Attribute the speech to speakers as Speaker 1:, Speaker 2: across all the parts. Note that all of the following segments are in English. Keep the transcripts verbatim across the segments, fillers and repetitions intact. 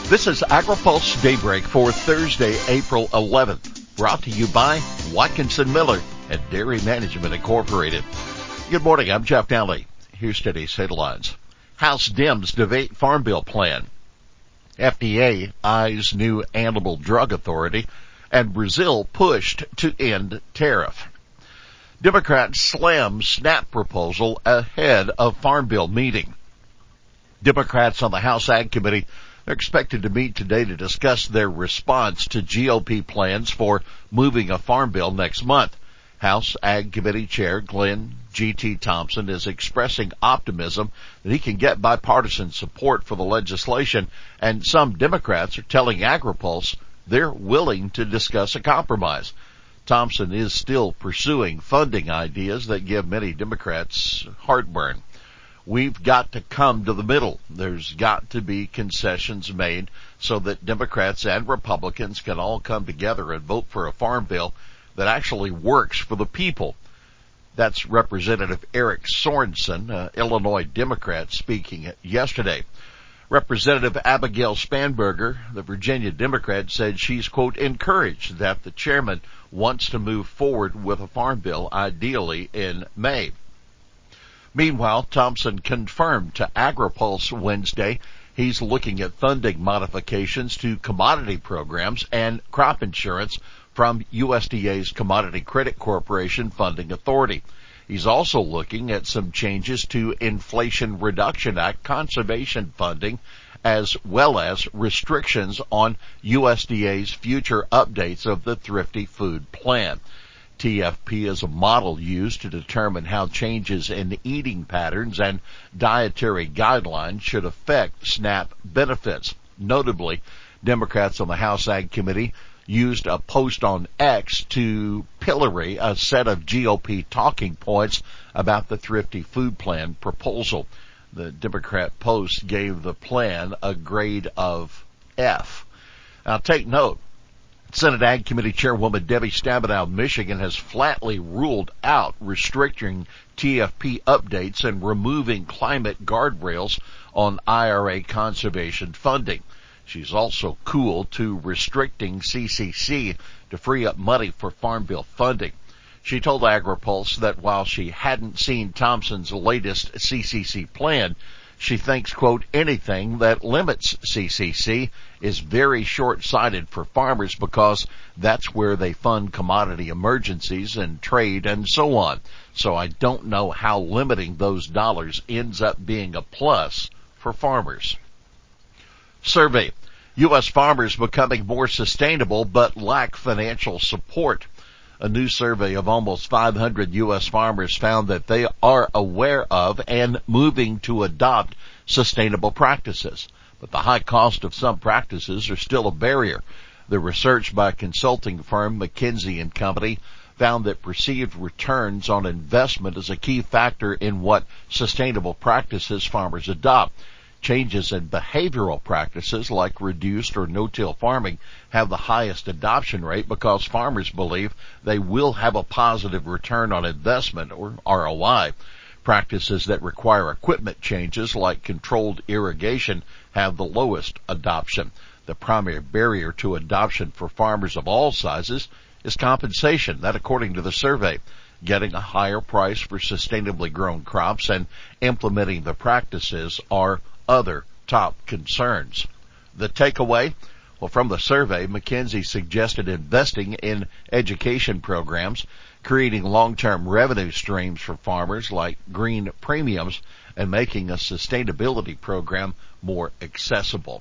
Speaker 1: This is AgriPulse Daybreak for Thursday, April eleventh, brought to you by Watkinson Miller and Dairy Management Incorporated. Good morning, I'm Jeff Daly. Here's today's headlines. House Dems debate Farm Bill plan. F D A eyes new animal drug authority, and Brazil pushed to end tariff. Democrats slam SNAP proposal ahead of Farm Bill meeting. Democrats on the House Ag Committee are expected to meet today to discuss their response to G O P plans for moving a farm bill next month. House Ag Committee Chair Glenn G T. Thompson is expressing optimism that he can get bipartisan support for the legislation, and some Democrats are telling AgriPulse they're willing to discuss a compromise. Thompson is still pursuing funding ideas that give many Democrats heartburn. We've got to come to the middle. There's got to be concessions made so that Democrats and Republicans can all come together and vote for a farm bill that actually works for the people. That's Representative Eric Sorensen, uh, Illinois Democrat, speaking yesterday. Representative Abigail Spanberger, the Virginia Democrat, said she's, quote, encouraged that the chairman wants to move forward with a farm bill, ideally in May. Meanwhile, Thompson confirmed to AgriPulse Wednesday he's looking at funding modifications to commodity programs and crop insurance from U S D A's Commodity Credit Corporation Funding Authority. He's also looking at some changes to Inflation Reduction Act conservation funding, as well as restrictions on U S D A's future updates of the Thrifty Food Plan. T F P is a model used to determine how changes in eating patterns and dietary guidelines should affect SNAP benefits. Notably, Democrats on the House Ag Committee used a post on X to pillory a set of G O P talking points about the Thrifty Food Plan proposal. The Democrat post gave the plan a grade of F. Now take note, Senate Ag Committee Chairwoman Debbie Stabenow of Michigan has flatly ruled out restricting T F P updates and removing climate guardrails on I R A conservation funding. She's also cool to restricting C C C to free up money for Farm Bill funding. She told AgriPulse that while she hadn't seen Thompson's latest C C C plan, she thinks, quote, anything that limits C C C is very short-sighted for farmers because that's where they fund commodity emergencies and trade and so on. So I don't know how limiting those dollars ends up being a plus for farmers. Survey. U S farmers becoming more sustainable but lack financial support. A new survey of almost five hundred U S farmers found that they are aware of and moving to adopt sustainable practices. But the high cost of some practices are still a barrier. The research by consulting firm McKinsey and Company found that perceived returns on investment is a key factor in what sustainable practices farmers adopt. Changes in behavioral practices like reduced or no-till farming have the highest adoption rate because farmers believe they will have a positive return on investment, or R O I. Practices that require equipment changes like controlled irrigation have the lowest adoption. The primary barrier to adoption for farmers of all sizes is compensation, that according to the survey. Getting a higher price for sustainably grown crops and implementing the practices are other top concerns. The takeaway? Well, from the survey, McKinsey suggested investing in education programs, creating long-term revenue streams for farmers like green premiums, and making a sustainability program more accessible.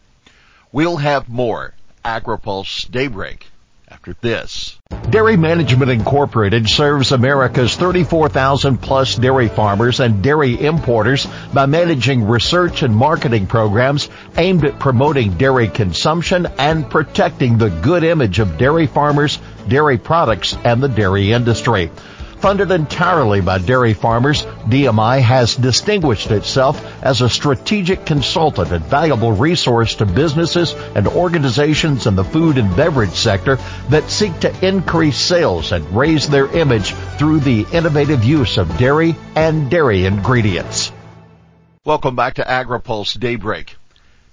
Speaker 1: We'll have more AgriPulse Daybreak after this. Dairy Management Incorporated serves America's thirty-four thousand plus dairy farmers and dairy importers by managing research and marketing programs aimed at promoting dairy consumption and protecting the good image of dairy farmers, dairy products, and the dairy industry. Funded entirely by dairy farmers, D M I has distinguished itself as a strategic consultant and valuable resource to businesses and organizations in the food and beverage sector that seek to increase sales and raise their image through the innovative use of dairy and dairy ingredients. Welcome back to AgriPulse Daybreak.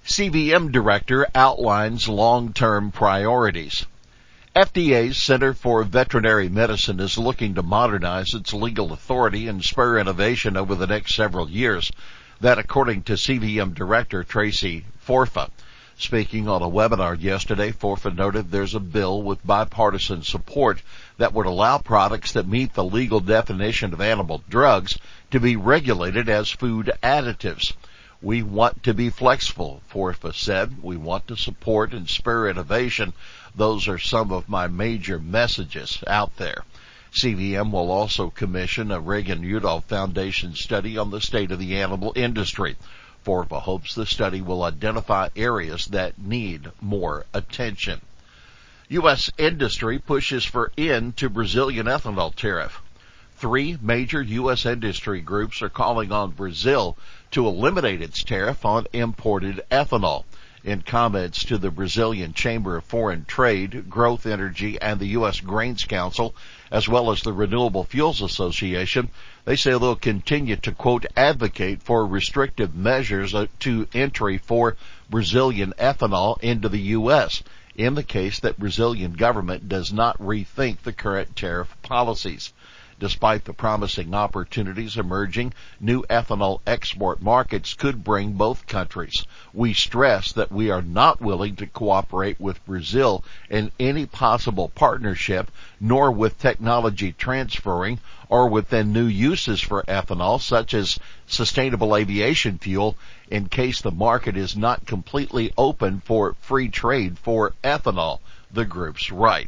Speaker 1: C V M director outlines long-term priorities. F D A's Center for Veterinary Medicine is looking to modernize its legal authority and spur innovation over the next several years. That according to C V M Director Tracy Forfa. Speaking on a webinar yesterday, Forfa noted there's a bill with bipartisan support that would allow products that meet the legal definition of animal drugs to be regulated as food additives. We want to be flexible, Forfa said. We want to support and spur innovation. Those are some of my major messages out there. C V M will also commission a Reagan-Udall Foundation study on the state of the animal industry. Forfa hopes the study will identify areas that need more attention. U S industry pushes for end to Brazilian ethanol tariff. Three major U S industry groups are calling on Brazil to eliminate its tariff on imported ethanol. In comments to the Brazilian Chamber of Foreign Trade, Growth Energy, and the U S Grains Council, as well as the Renewable Fuels Association, they say they'll continue to, quote, advocate for restrictive measures to entry for Brazilian ethanol into the U S in the case that Brazilian government does not rethink the current tariff policies. Despite the promising opportunities emerging, new ethanol export markets could bring both countries. We stress that we are not willing to cooperate with Brazil in any possible partnership, nor with technology transferring or within new uses for ethanol, such as sustainable aviation fuel, in case the market is not completely open for free trade for ethanol, the groups write.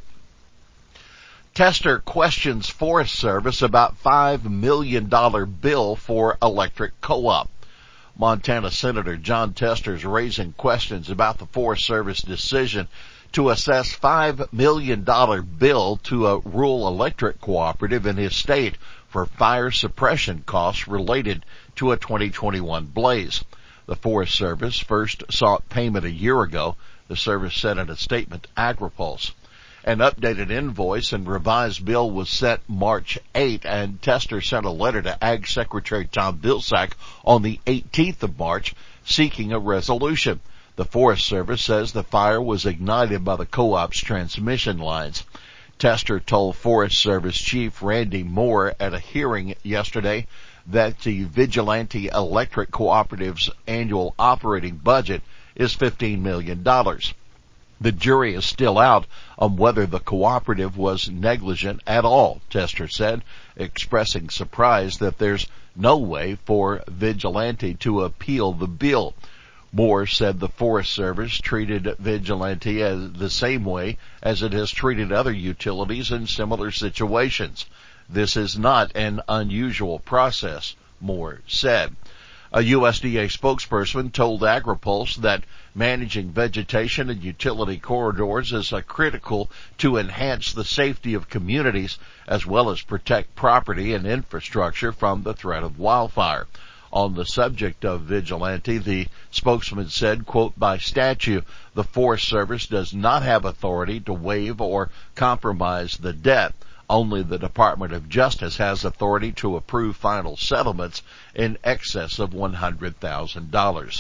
Speaker 1: Tester questions Forest Service about five million dollars bill for electric co-op. Montana Senator Jon Tester is raising questions about the Forest Service decision to assess five million dollars bill to a rural electric cooperative in his state for fire suppression costs related to a twenty twenty-one blaze. The Forest Service first sought payment a year ago, the service said in a statement to AgriPulse. An updated invoice and revised bill was sent March eighth, and Tester sent a letter to Ag Secretary Tom Vilsack on the eighteenth of March seeking a resolution. The Forest Service says the fire was ignited by the co-op's transmission lines. Tester told Forest Service Chief Randy Moore at a hearing yesterday that the Vigilante Electric Cooperative's annual operating budget is fifteen million dollars. The jury is still out on whether the cooperative was negligent at all, Tester said, expressing surprise that there's no way for Vigilante to appeal the bill. Moore said the Forest Service treated Vigilante as the same way as it has treated other utilities in similar situations. This is not an unusual process, Moore said. A U S D A spokesperson told AgriPulse that managing vegetation and utility corridors is uh, critical to enhance the safety of communities as well as protect property and infrastructure from the threat of wildfire. On the subject of Vigilante, the spokesman said, quote, by statute, the Forest Service does not have authority to waive or compromise the debt. Only the Department of Justice has authority to approve final settlements in excess of one hundred thousand dollars.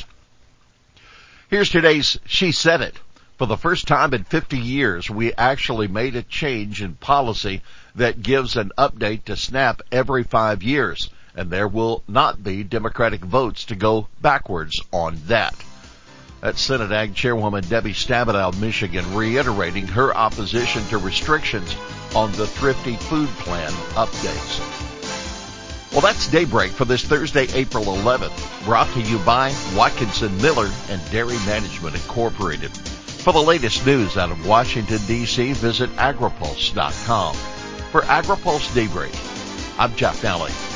Speaker 1: Here's today's She Said It. For the first time in fifty years, we actually made a change in policy that gives an update to SNAP every five years, and there will not be Democratic votes to go backwards on that. That's Senate Ag Chairwoman Debbie Stabenow of Michigan reiterating her opposition to restrictions on the Thrifty Food Plan updates. Well, that's Daybreak for this Thursday, April eleventh, brought to you by Watkinson Miller and Dairy Management Incorporated. For the latest news out of Washington, D C, visit agripulse dot com. For AgriPulse Daybreak, I'm Jeff Nally.